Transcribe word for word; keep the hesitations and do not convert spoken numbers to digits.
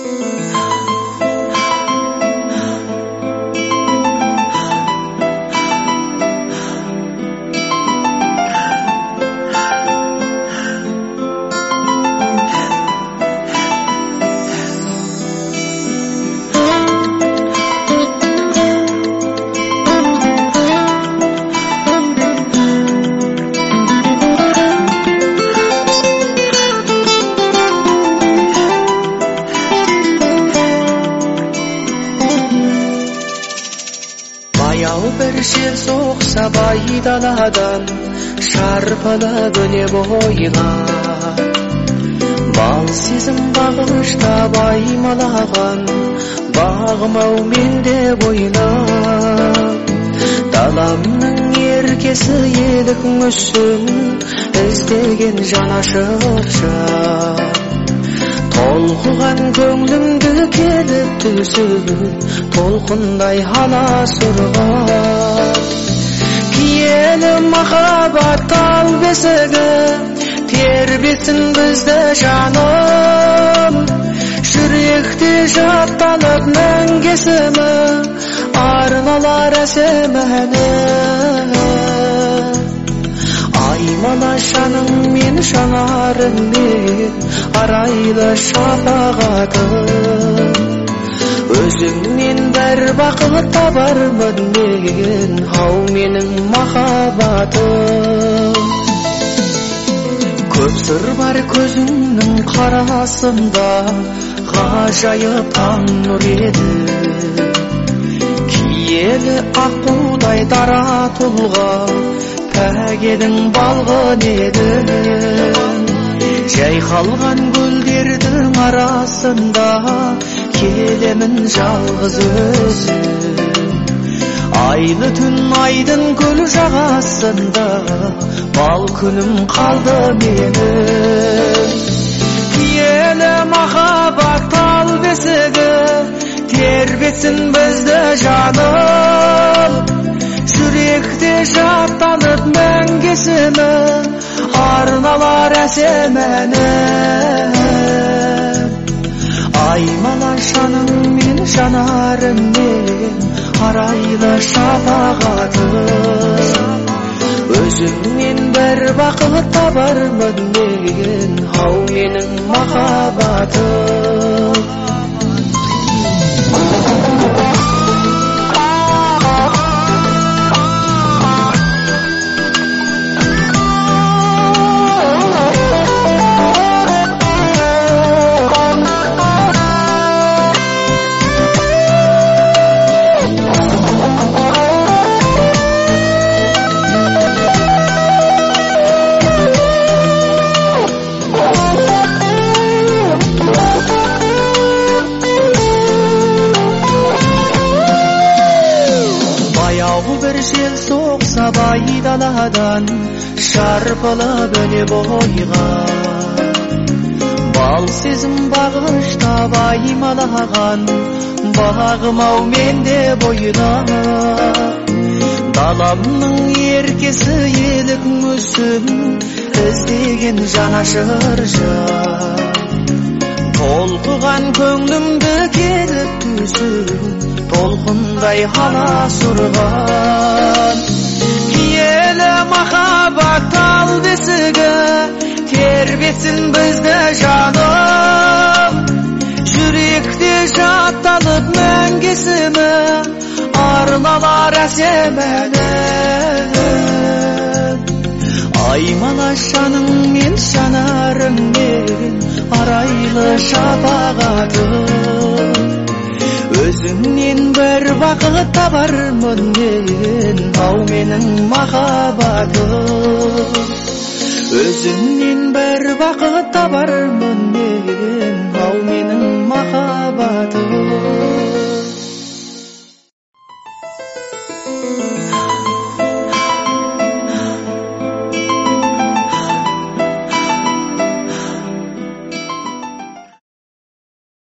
Bir жел соқса байдаладан шарпылып өне бойға, бал сезім бағышта баймалаған бағым-ау менде бойына. Даламның еркесі едік мүсін іздеген жанашырша, толқыған көңлімді келіп түсіп толқындай аласұрған. Киелі махаббат тал бесігі тербетсін бізді жаным, жүректе жатталып мәңгесімі арналар әсем әні. Аймала жаның мен жанарыңмен арайлы шапағатым, өзіңнен бір бақыт табармын мен, ау менің махаббатым. Көп сыр бар көзіңнің қарасында, ғажайып таң нұр еді. Киелі аққудай дара тұлға, пәк едің балғын еді. Жайқалған гүлдердің арасында келемін жалғыз өзім. Айлы түн айдын көл жағасында бал күнім қалды менің. Киелі махаббат тал бесігі тербетсін бізді жаным, жүректе жаттанып мәңгесімі арналар әсем әні. Аймала жаның мен жанарыңмен арайлы шапағатым, өзіңнен бір бақыт табармын мен, ау менің махаббатым. Bir жел соқса байдаладан шарпылып өне бойға, бал сезім бағышта баймалаған бағым-ау менде бойына. Даламның еркесі едік мүсін іздеген жанашырша, толқыған көңлімді келіп түсіп толқындай аласұрған. Киелі махаббат тал бесігі тербетсін бізді жаным, жүректе жатталып мәңгесімі арналар әсем әні. Аймала жаның мен жанарыңмен арайлы шапағатым, өзіңнен бір бақыт табармын мен, ау менің махаббатым. Өзіңнен бір бақыт табармын мен, ау менің